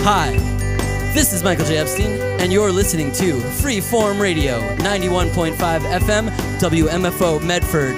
Hi, this is Michael J. Epstein, and you're listening to Freeform Radio, 91.5 FM, WMFO Medford.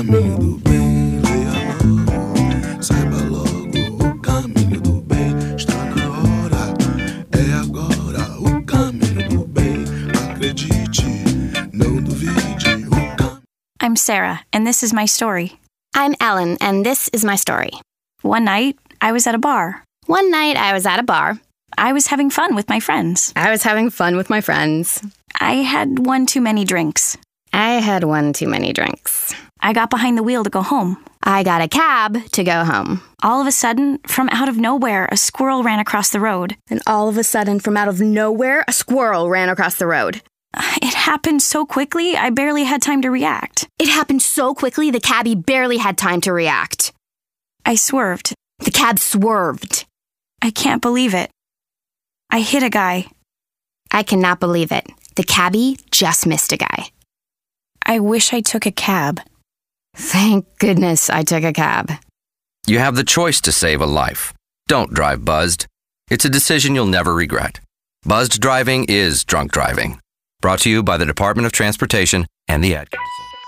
caminho do bem, leia logo, saiba logo, o caminho do bem está na hora, é agora, o caminho do bem, acredite, não duvide, o caminho. I'm Sarah, and this is my story. I'm Ellen, and this is my story. One night, I was at a bar. One night, I was at a bar. I was having fun with my friends. I was having fun with my friends. I had one too many drinks. I had one too many drinks. I got behind the wheel to go home. I got a cab to go home. All of a sudden, from out of nowhere, a squirrel ran across the road. And all of a sudden, from out of nowhere, a squirrel ran across the road. It happened so quickly, I barely had time to react. It happened so quickly, the cabbie barely had time to react. I swerved. The cab swerved. I can't believe it. I hit a guy. I cannot believe it. The cabbie just missed a guy. I wish I took a cab. Thank goodness I took a cab. You have the choice to save a life. Don't drive buzzed. It's a decision you'll never regret. Buzzed driving is drunk driving. Brought to you by the Department of Transportation and the Ad Council.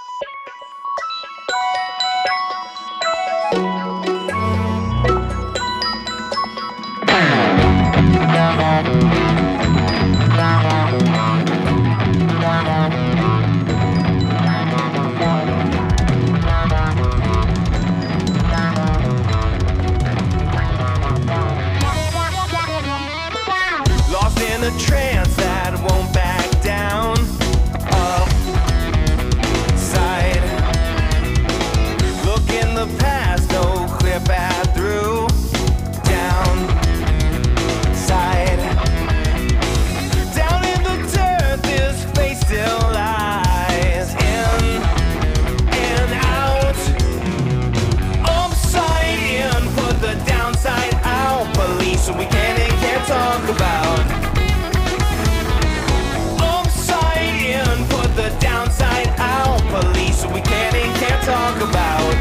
Lost in a trance that won't back down. Up, side. Look in the past, no clear path through. Down, side. Down in the dirt, this face still lies. In and out. Upside in, put the downside out. Police, so we can and can't talk about. Upside in, put the downside out. Police, so we can and can't talk about.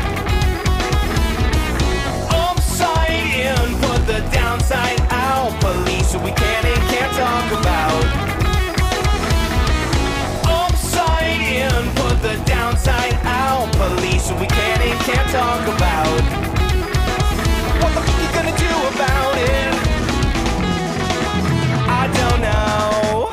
Upside in, put the downside out. Police, so we can and can't talk about. Upside in, put the downside out. Police, so we can and can't talk about. What the fuck you gonna do about it? I don't know.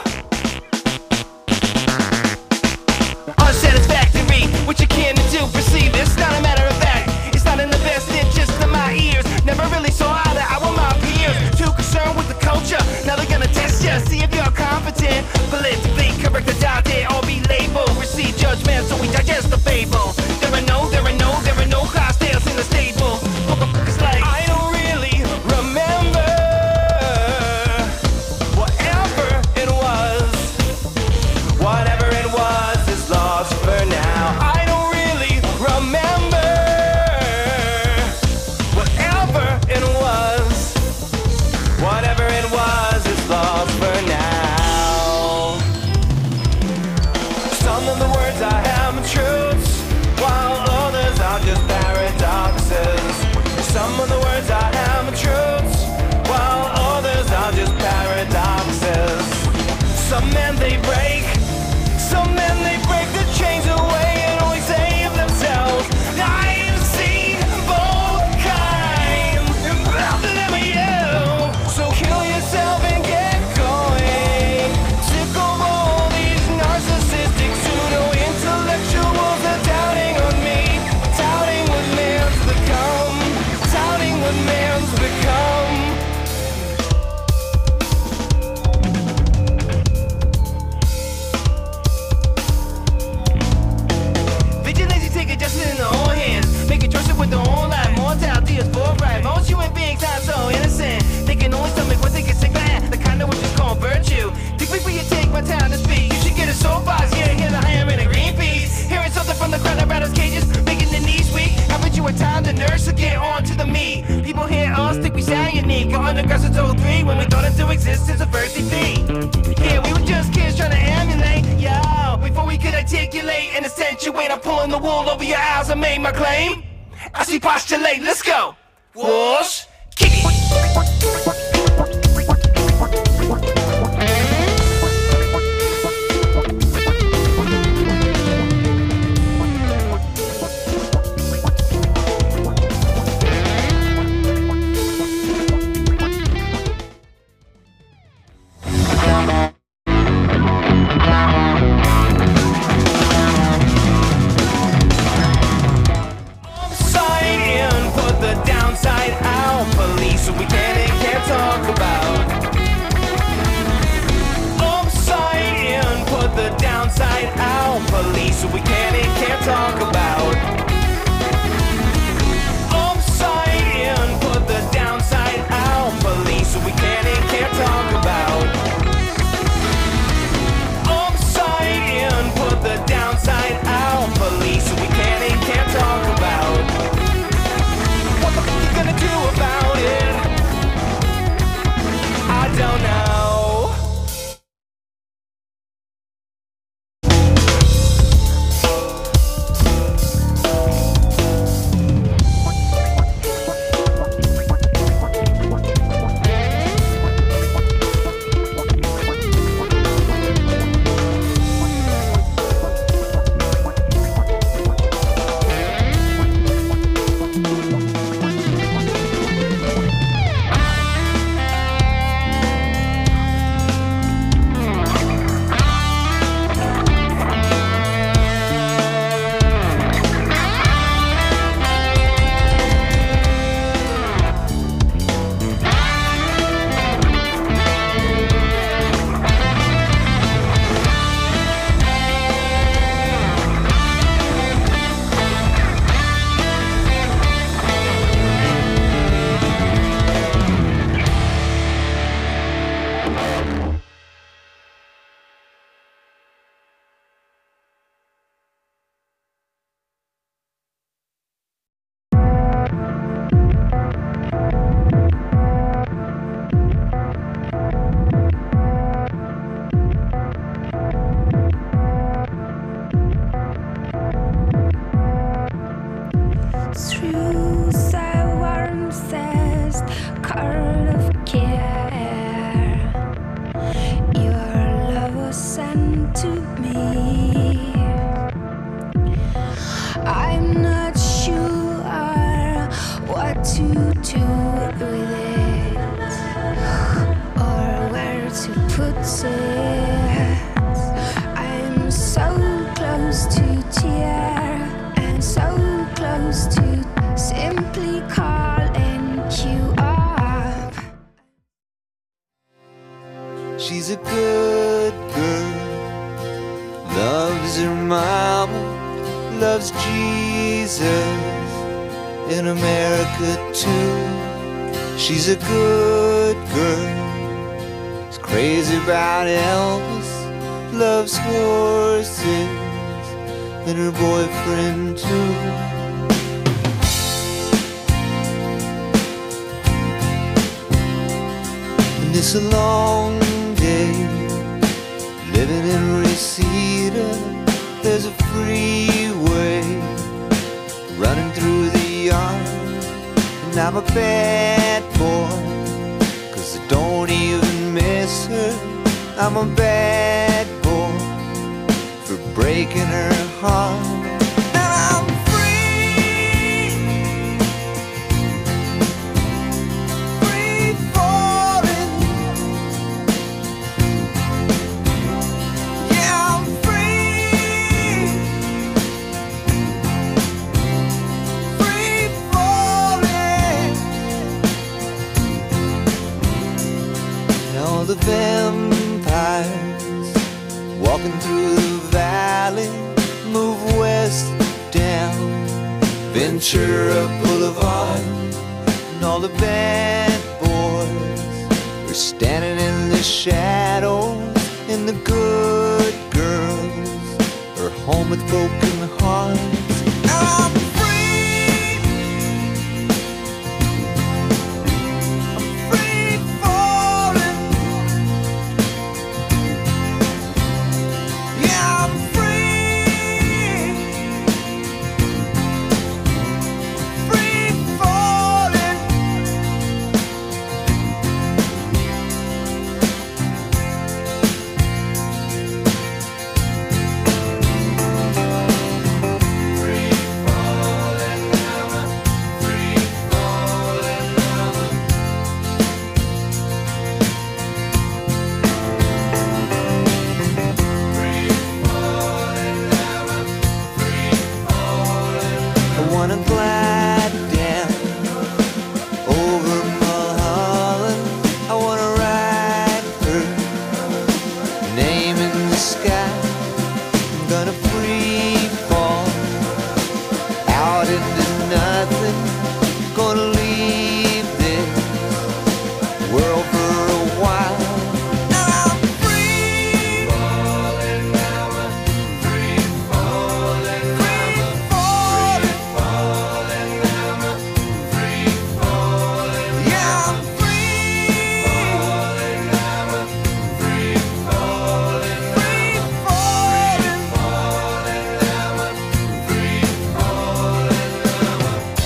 Unsatisfactory, what you can do, perceive it's not a matter of fact. It's not in the best interest of my ears. Never really saw eye to eye with my peers. Too concerned with the culture, now they're gonna test you, see if you're competent. Politically correct or die there or be labeled. Receive judgment, so we digest the fable. There are no cocktails in the stable. Motherfuckers like I don't really remember whatever it was. Whatever it was is lost for now. I don't really remember whatever it was. Whatever it was is lost for now. Some of the words I have are truths, while others are just paradoxes. Some of the words I have are truths, while others are just paradoxes. Some men they break the chains away and always save themselves. I've seen both kinds, and both of them are you. So kill yourself and get going. Sick of all these narcissistic pseudo-intellectuals that doubting on me, doubting what man's become, doubting what man's become. Vigilantes take justice in their own hands, making choices with their own life. Mortality is forthright. Most human beings are so innocent. They can only stomach what they get sick of. The kind of which is called virtue. Think before you take my time to speak. You should get a soapbox. Hear the higher in a Greenpeace. Hearing something from the crowd around us cages, making the knees weak. Haven't you a time to nurse to get on to the meat? People hear us think we sound unique. Got underground since 03 when we thought into existence of first defeat. Yeah, we were just kids trying to emulate. Yo, before we could articulate and accentuate, I'm pulling the wool over your eyes. I made my claim. I see postulate. Let's go. Whoosh, kick it. her mama loves Jesus in America too. She's a good girl, is crazy about Elvis, loves horses and her boyfriend too. And it's a long day living in Reseda. There's a freeway running through the yard, and I'm a bad boy, 'cause I don't even miss her. I'm a bad boy for breaking her heart. And I'm free, free falling. Yeah, I'm free, free falling. And all the vampires walking through the valley move west down Ventura Boulevard, and all the bad boys are standing in the shadows, and the good girls are home with broken hearts. I'm free, I'm free falling. Yeah, I'm free, free falling. Free falling now, free falling now. Free falling now, free falling. I wanna glide down over Mulholland. I wanna write her name in the sky. I'm gonna free fall out into nothing. Gonna leave this world for a while. And I'm free falling now, free falling now, free falling now, free falling. Yeah, I'm free falling now, free falling, free falling, falling now, free falling now.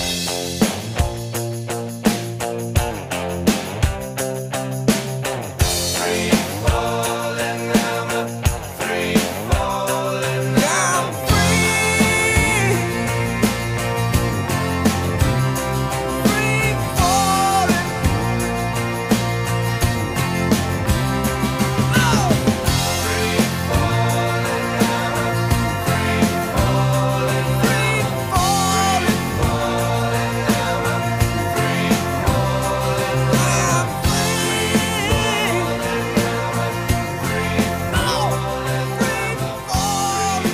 Free falling now, free falling. Yeah, I'm free, free falling. Oh! Free falling now, free falling, free falling, falling now, free falling. Yeah, I'm free falling now, free falling, free falling,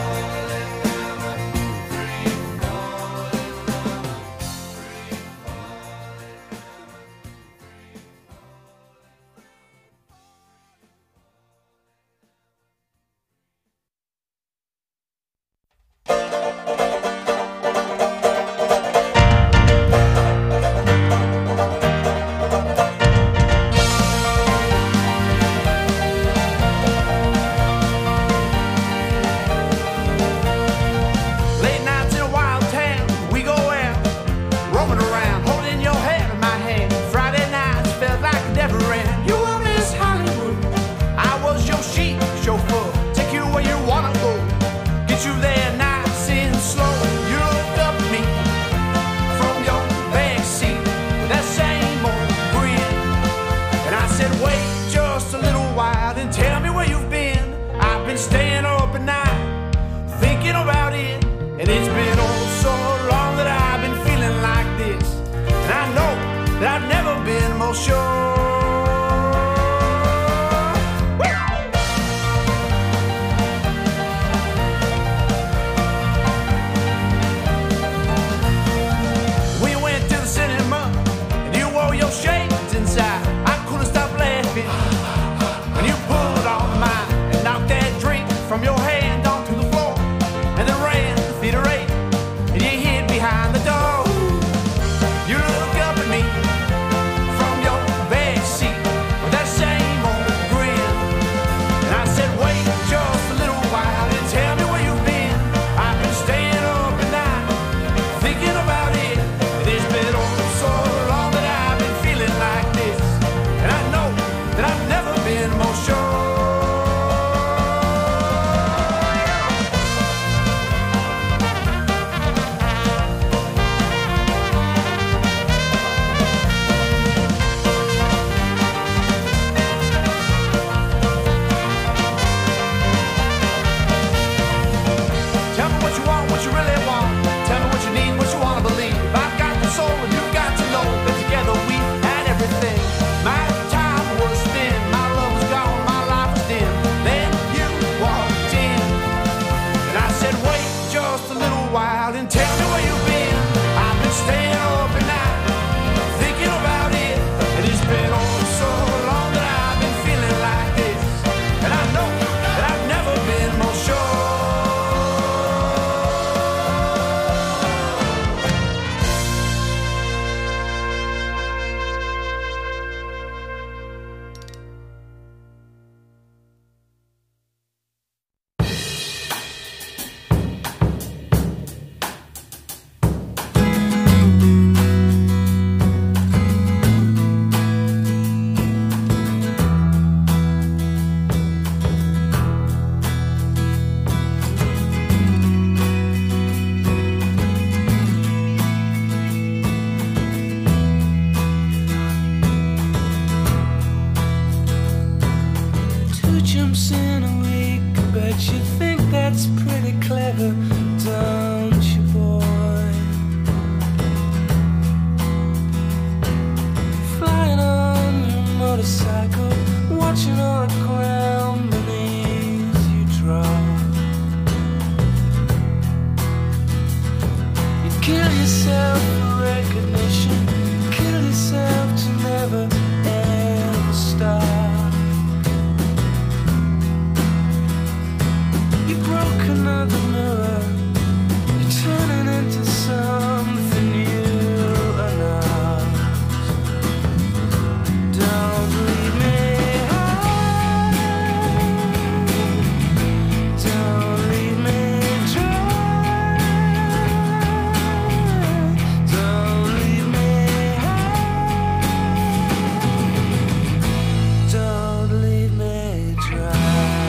late nights in a wild town, we go out, roaming around, holding your head in my hand. Friday nights felt like a never end. You were Miss Hollywood, I was your chic chauffeur. Take you where you wanna go, get you there nice and slow. You looked up at me from your back seat with that same old grin, and I said, wait just a little while and tell me where you've been. I've been staying up at night thinking about it, and it's been oh so long that I've been feeling like this, and I know that I've never been more sure. Woo! that's pretty clever, don't you, boy? Flying on your motorcycle, watching all the ground beneath you drop. You kill yourself for recognition, kill yourself to never ever stop. You broke another mirror, you're turning into something you are not. Don't leave me high, don't leave me dry, don't leave me high, don't leave me dry.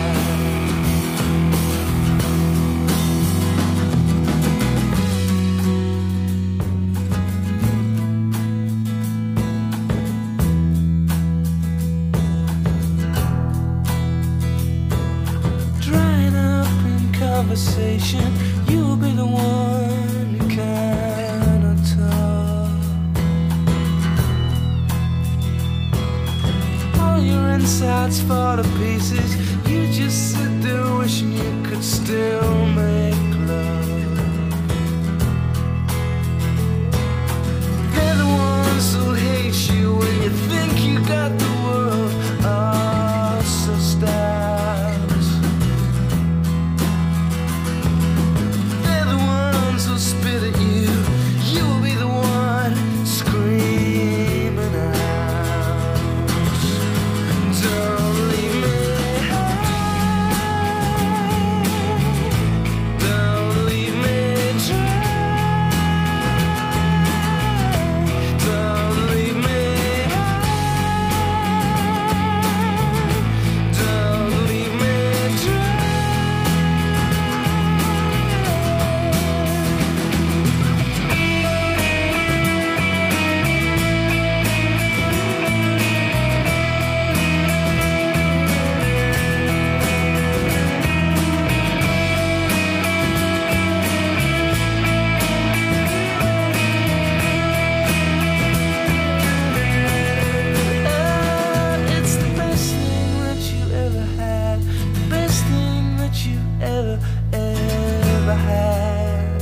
Drying up in conversation, you'll be the one who cannot talk. All your insides fall to pieces, you just sit there wishing you could still make love. They're the ones who hate you when you think you got the world all so stars. They're the ones who spit at you, you'll be the one screaming out. Don't leave me high, don't leave me dry, don't leave me high, don't leave me dry. It's the best thing that you ever had, the best thing that you ever had.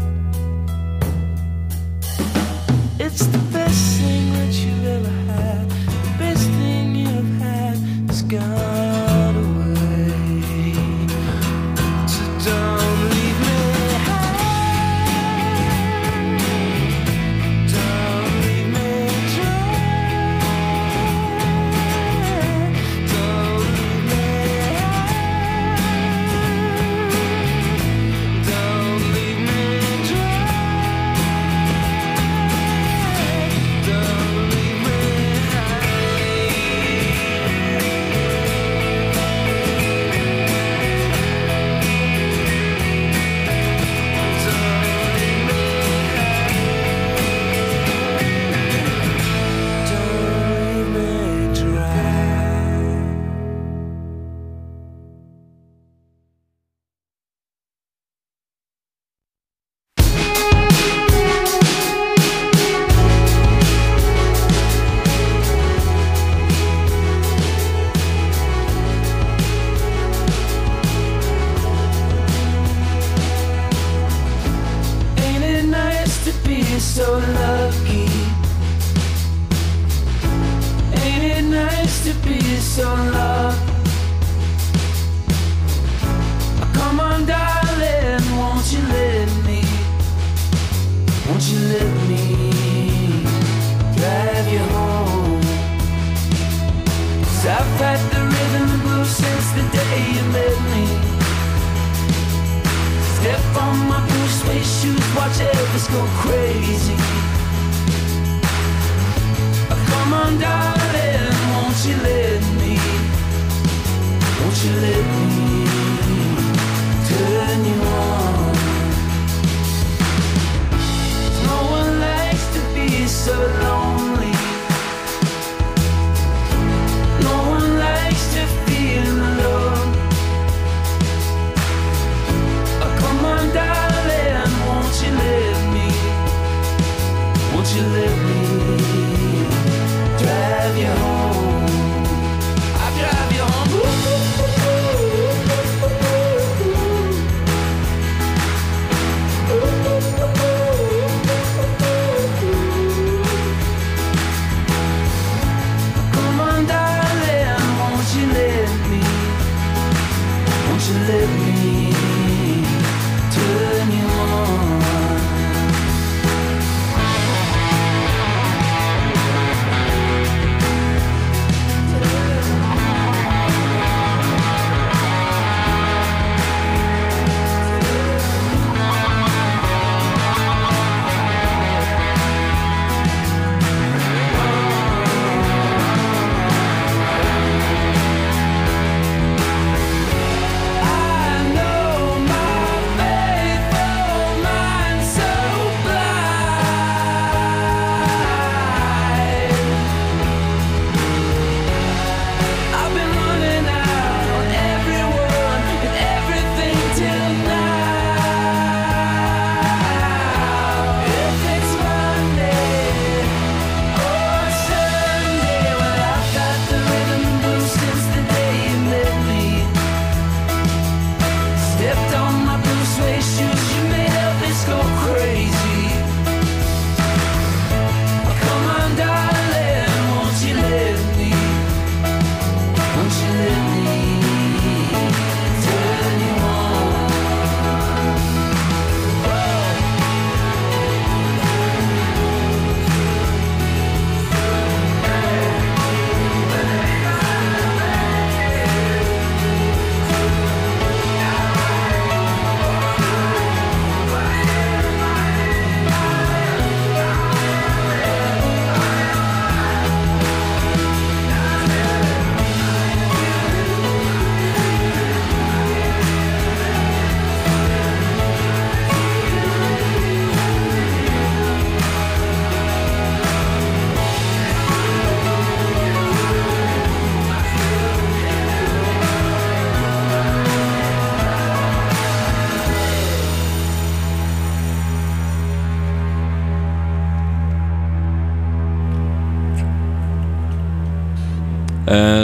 It's the best thing that you ever had, the best thing you've had has gone away. So don't leave me high, don't leave me dry, don't leave me high, don't leave me dry, don't leave me don't leave me dry. Ain't it nice to be so lucky? Ain't it nice to be so lucky? Come on, darling, won't you let me drive you home? 'Cause I've had the rhythm and blues since the day you met me. Step on my blue suede shoes, watch Elvis go crazy. Come on, darling, won't you let me turn you on? No one likes to be so lonely. No one likes to feel alone.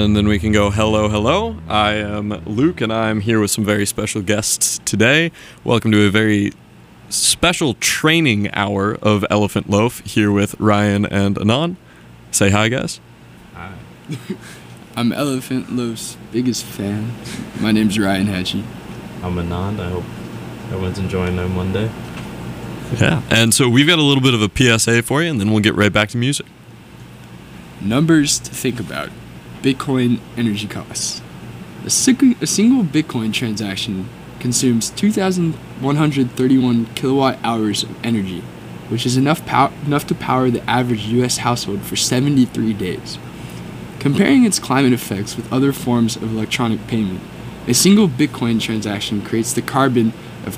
and then we can go hello, hello. I am Luke, and I'm here with some very special guests today. Welcome to a very special training hour of Elephant Loaf here with Ryan and Anand. Say hi, guys. Hi. I'm Elephant Loaf's biggest fan. My name's Ryan Hatchie. I'm Anand. I hope everyone's enjoying their Monday. Yeah, and so we've got a little bit of a PSA for you, and then we'll get right back to music. Numbers to think about. Bitcoin energy costs. A single Bitcoin transaction consumes 2,131 kilowatt hours of energy, which is enough to power the average U.S. household for 73 days. Comparing its climate effects with other forms of electronic payment, a single Bitcoin transaction creates the carbon of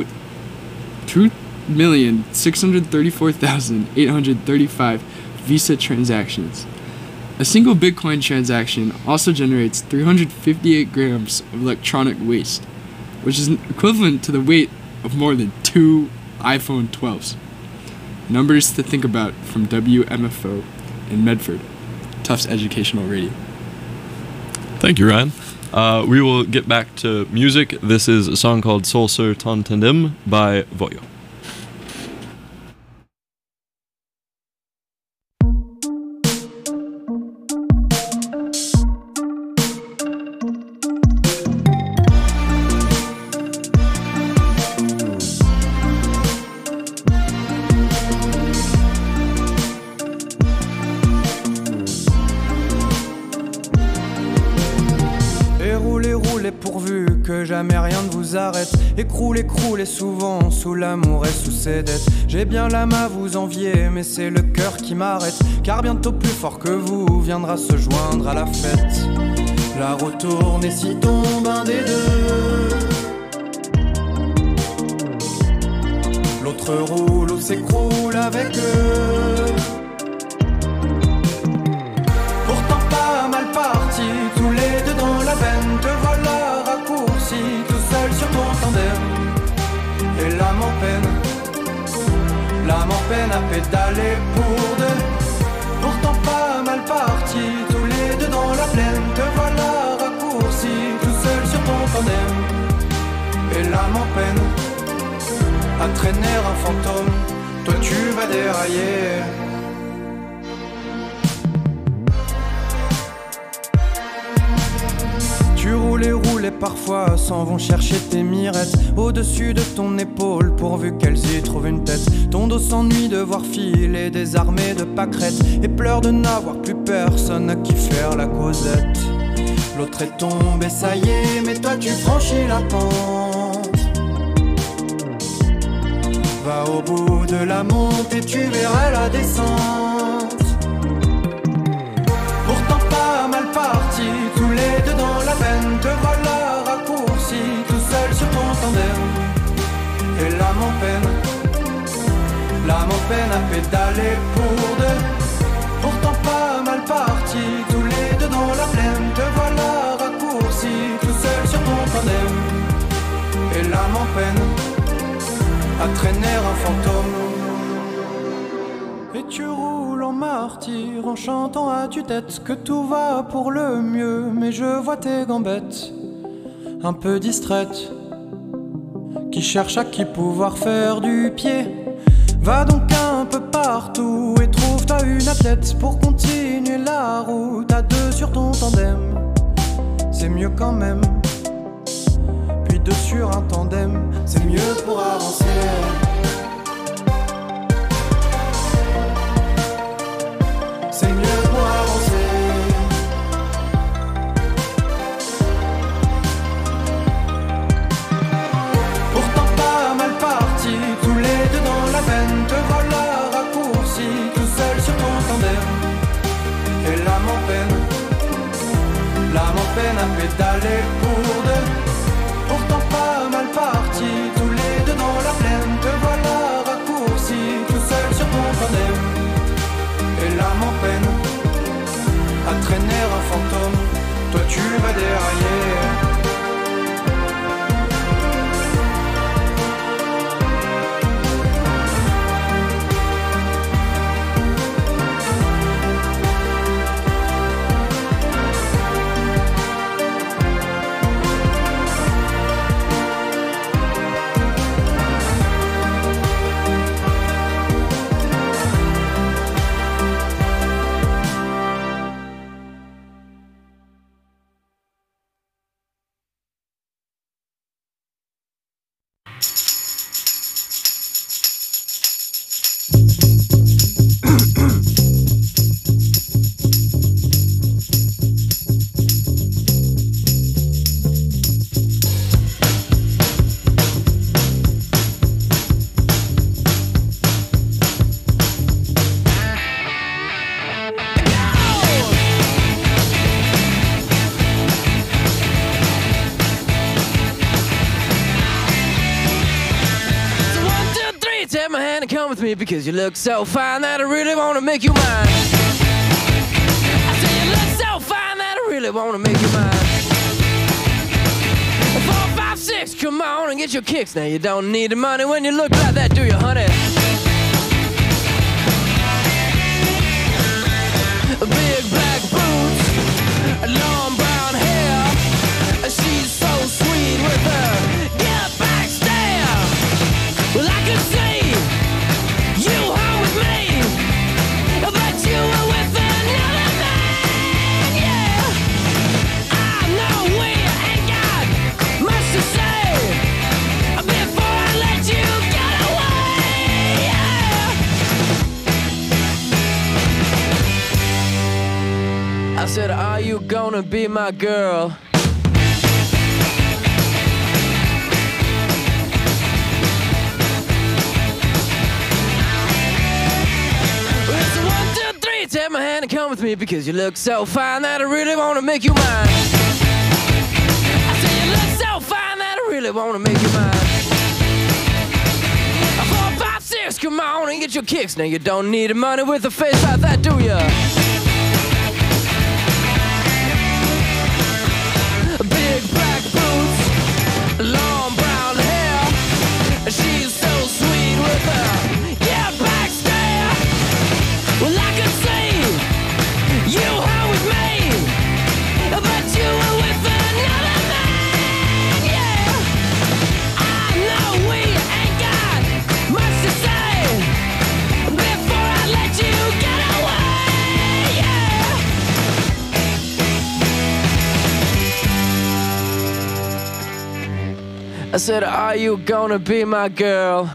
2,634,835 Visa transactions. A single Bitcoin transaction also generates 358 grams of electronic waste, which is equivalent to the weight of more than 2 iPhone 12s. Numbers to think about from WMFO in Medford, Tufts Educational Radio. Thank you, Ryan. We will get back to music. This is a song called Sol sur ton tandem by Voyo. Pourvu que jamais rien ne vous arrête. Écroulez, croulez souvent sous l'amour et sous ses dettes. J'ai bien l'âme à vous envier, mais c'est le cœur qui m'arrête. Car bientôt plus fort que vous viendra se joindre à la fête. La roue tourne et s'y tombe un des deux. L'autre roule ou s'écroule avec eux. Pourtant pas mal parti, tous les deux dans la veine. Te voilà raccourci, tout seul sur ton tandem. Et l'âme en peine à pédaler pour deux. Pourtant pas mal parti, tous les deux dans la plaine. Te voilà raccourci, tout seul sur ton tandem. Et l'âme en peine à traîner un fantôme. Toi tu vas dérailler. Tu roules et parfois s'en vont chercher tes mirettes au-dessus de ton épaule pourvu qu'elles y trouvent une tête. Ton dos s'ennuie de voir filer des armées de pâquerettes et pleure de n'avoir plus personne à qui faire la causette. L'autre est tombé, ça y est, mais toi tu franchis la pente. Va au bout de la montée, tu verras la descente. Pourtant pas mal parti, tous les deux dans la veine. Te voilà raccourci, tout seul sur ton tandem. Et l'âme en peine à pédaler pour deux. Pourtant pas mal parti, tous les deux dans la plaine. Te voilà raccourci, tout seul sur ton tandem. Et l'âme en peine à traîner un fantôme. Et tu roules en martyr en chantant à tue-tête que tout va pour le mieux. Mais je vois tes gambettes un peu distraites qui cherchent à qui pouvoir faire du pied. Va donc un peu partout et trouve-toi une athlète pour continuer la route à deux sur ton tandem. C'est mieux quand même. Puis deux sur un tandem, c'est mieux pour avancer. C'est mieux pour avancer. Pourtant pas mal parti, tous les deux dans la veine. Te voilà raccourci, tout seul sur ton tandem. Et l'âme en peine à pédaler pour deux. Pourtant pas mal parti, tous les deux dans la plaine. Te voilà raccourci, tout seul sur ton tandem. Et l'âme en peine à traîner un fantôme. Toi tu vas dérailler. hand and come with me because you look so fine that I really want to make you mine. I say you look so fine that I really want to make you mine. 4, 5, 6, come on and get your kicks. Now you don't need the money when you look like that, do you, honey? Big black boots, long brown hair. She's so sweet with her get back stare. Well, I could see you home with me, but you were with another man, yeah. I know we ain't got much to say before I let you get away, yeah. I said, are you gonna be my girl? Take my hand and come with me because you look so fine that I really want to make you mine. I say you look so fine that I really want to make you mine. 4, 5, 6, come on and get your kicks. Now you don't need the money with a face like that, do ya? Big black boots, long brown hair. She's so sweet with her yeah, back stare. Well, I could see you home with me, but you were with another man, yeah. I know we ain't got much to say before I let you get away, yeah. I said, are you gonna be my girl?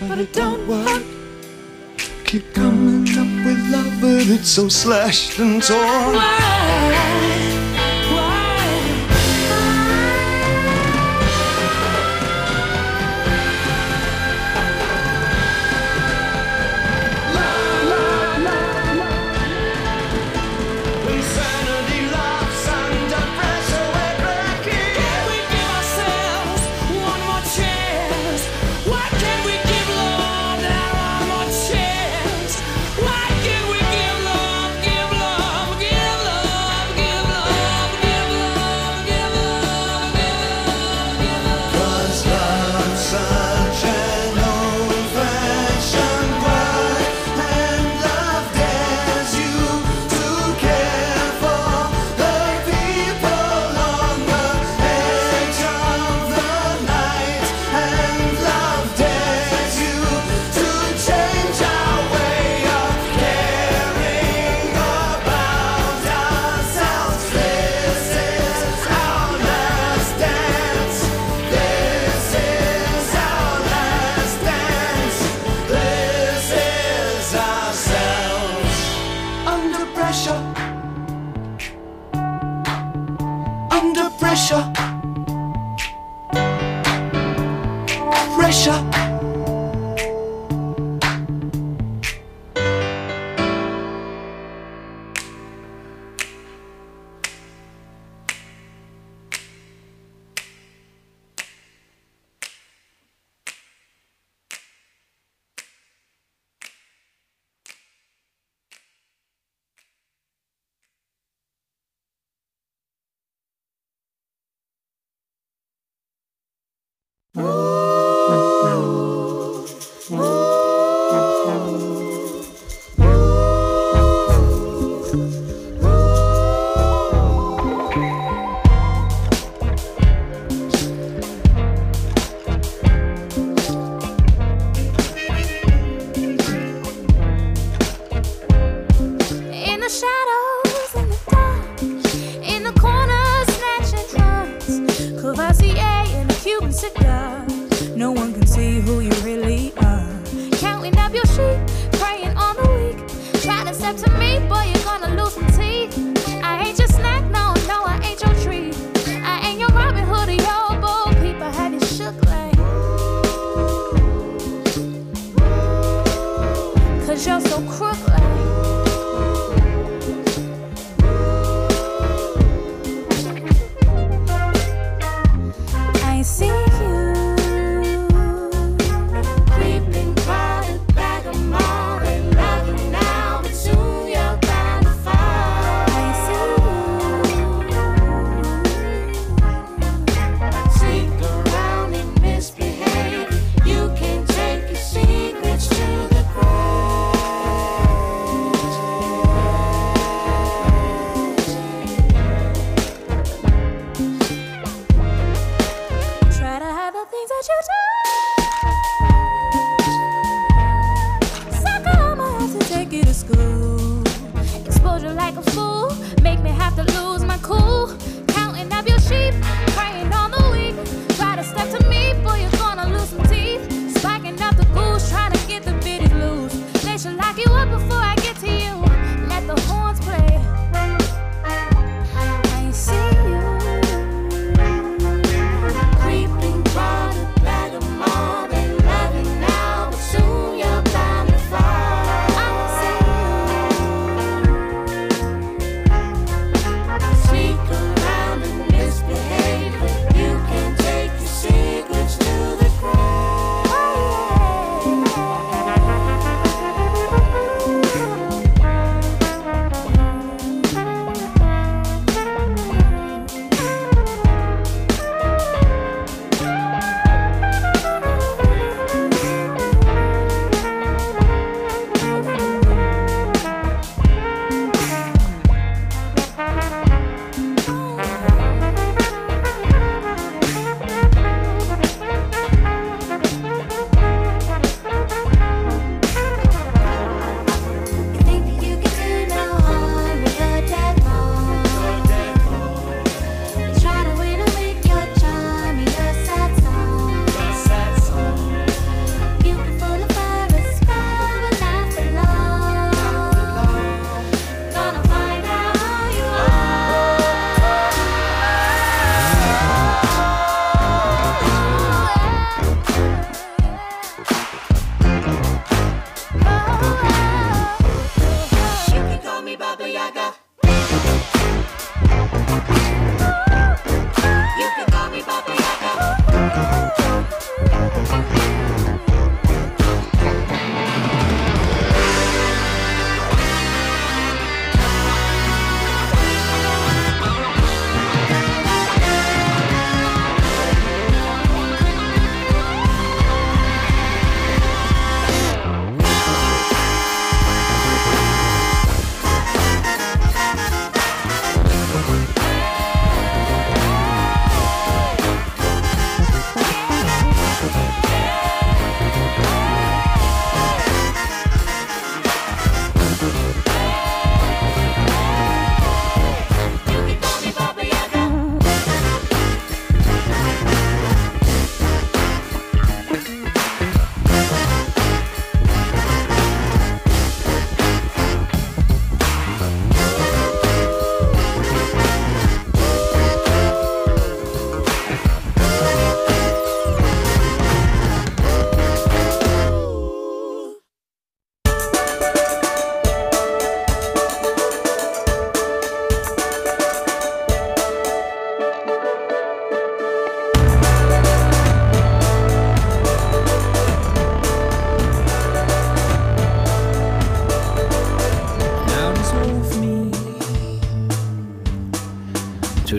but it don't work. Keep coming up with love, but it's so slashed and torn. Creeping by the back of my loving now, but soon, yeah.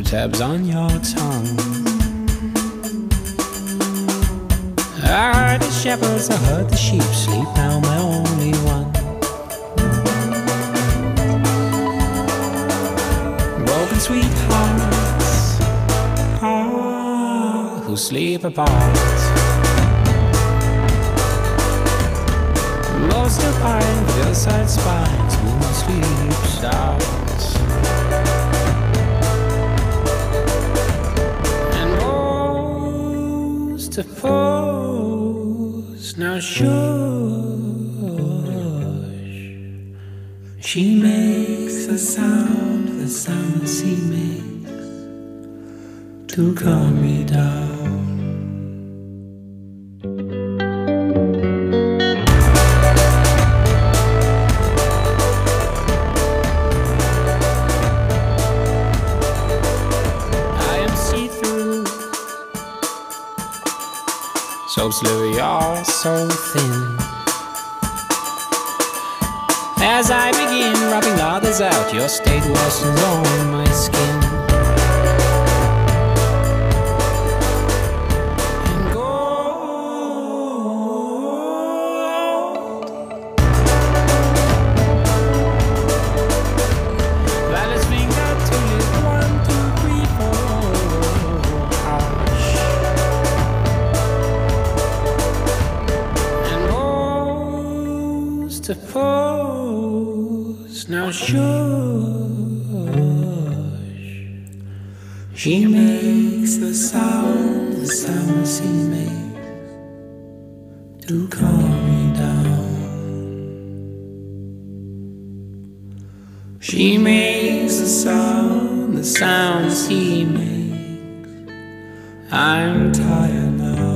tabs on your tongue. I heard the shepherds, I heard the sheep sleep, now my only one. Broken sweethearts, who sleep apart. Most of pine, hillside spines, who sleeps out. And most of pose, now shush. She makes the sound the sea makes to calm me down. So slowly, you're so thin. As I begin rubbing others out, your state worsens on my skin. And gold, Violet's finger to live 1, 2, 3, 4. Hush. To pose, now shush. She makes the sound the sea makes to calm me down. She makes the sound the sea makes. I'm tired now.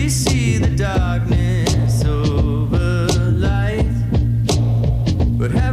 But have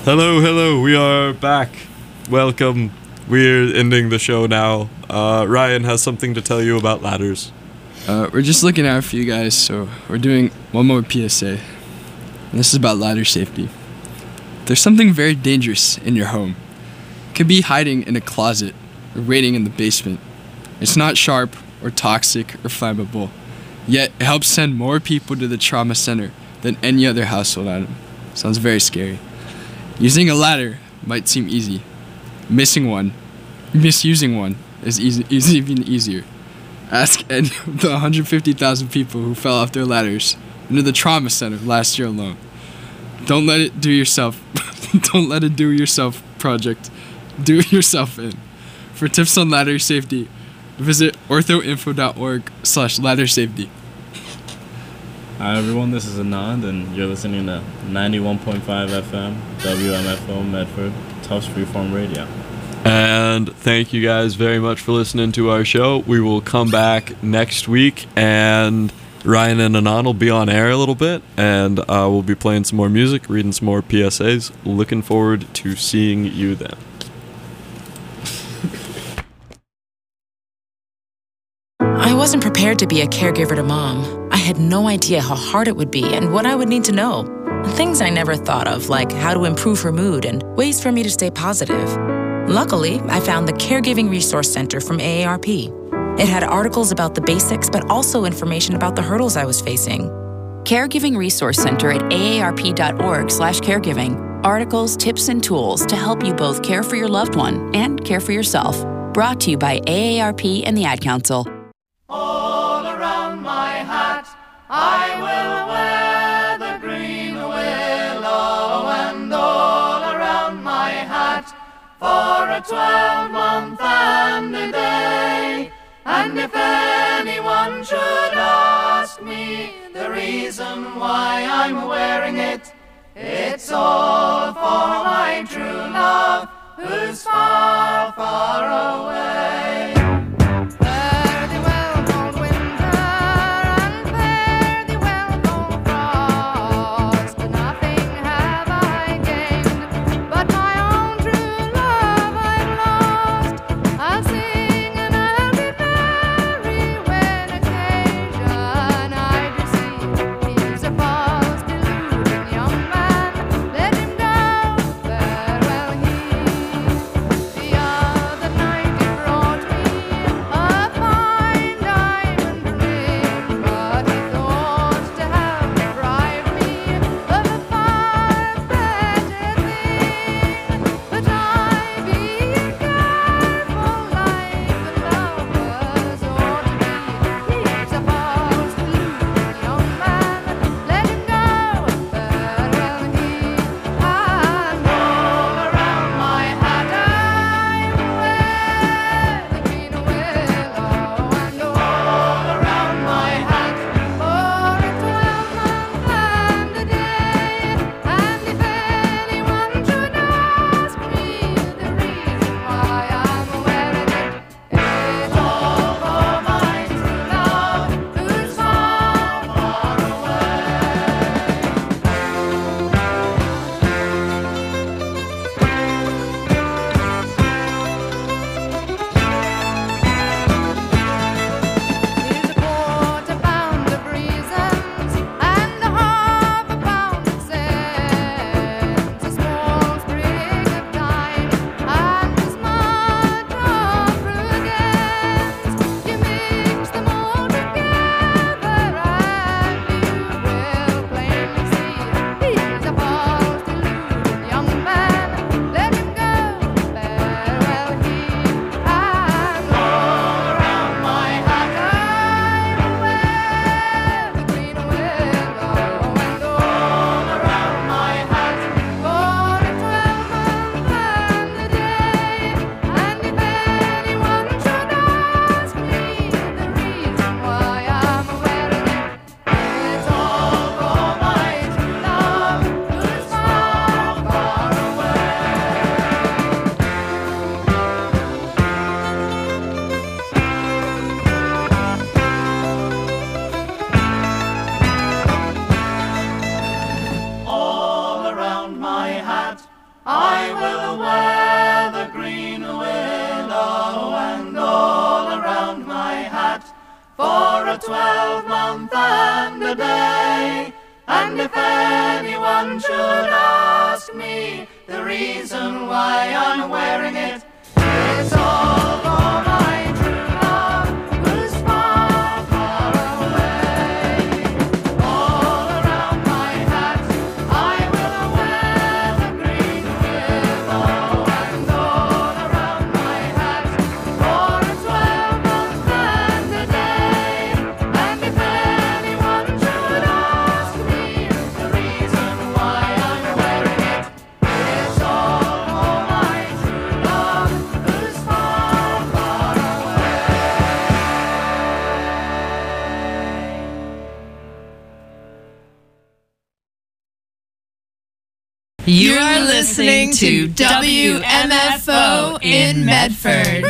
Hello, we are back. Welcome. We're ending the show now. Ryan has something to tell you about ladders. We're just looking out for you guys, so we're doing one more PSA. And this is about ladder safety. There's something very dangerous in your home. It could be hiding in a closet or waiting in the basement. It's not sharp or toxic or flammable, yet it helps send more people to the trauma center than any other household item. Sounds very scary. Using a ladder might seem easy. Misusing one is even easier. Ask any of the 150,000 people who fell off their ladders into the trauma center last year alone. Don't let it do yourself. Don't let it do yourself project. Do it yourself in. For tips on ladder safety, visit orthoinfo.org/ladder safety. Hi everyone, this is Anand, and you're listening to 91.5 FM, WMFO Medford, Tufts Freeform Radio. And thank you guys very much for listening to our show. We will come back next week, and Ryan and Anand will be on air a little bit, and we'll be playing some more music, reading some more PSAs. Looking forward to seeing you then. I wasn't prepared to be a caregiver to Mom. I had no idea how hard it would be and what I would need to know. Things I never thought of, like how to improve her mood and ways for me to stay positive. Luckily, I found the Caregiving Resource Center from AARP. It had articles about the basics, but also information about the hurdles I was facing. Caregiving Resource Center at aarp.org/caregiving. Articles, tips, and tools to help you both care for your loved one and care for yourself. Brought to you by AARP and the Ad Council. All around my hat, I will wear the green willow, and all around my hat, for a 12-month and a day. And if anyone should ask me the reason why I'm wearing it, it's all for my true love, who's far, far away. a 12-month and a day. And if anyone should ask me the reason why I'm wearing it, it's all for my true love who's far, far away. All around my hat I will wear the green willow, and all around my hat for a 12-month and a day. And if anyone should ask me the reason why I'm wearing it, it's all for my true love who's far, far away. You are listening to WMFO in Medford.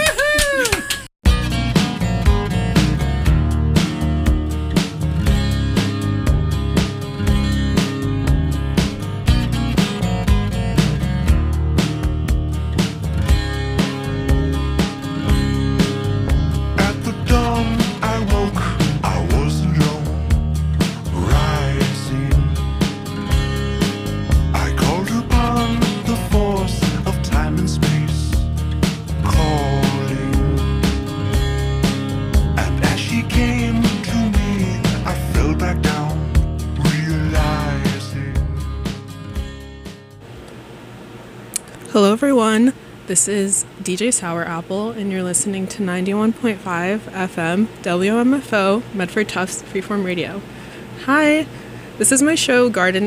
At the dawn I woke, I was alone, rising. I called upon the force of time and space, calling. And as she came to me, I fell back down, realizing. Hello, everyone. This is DJ Sour Apple, and you're listening to 91.5 FM WMFO Medford Tufts Freeform Radio. Hi, this is my show Garden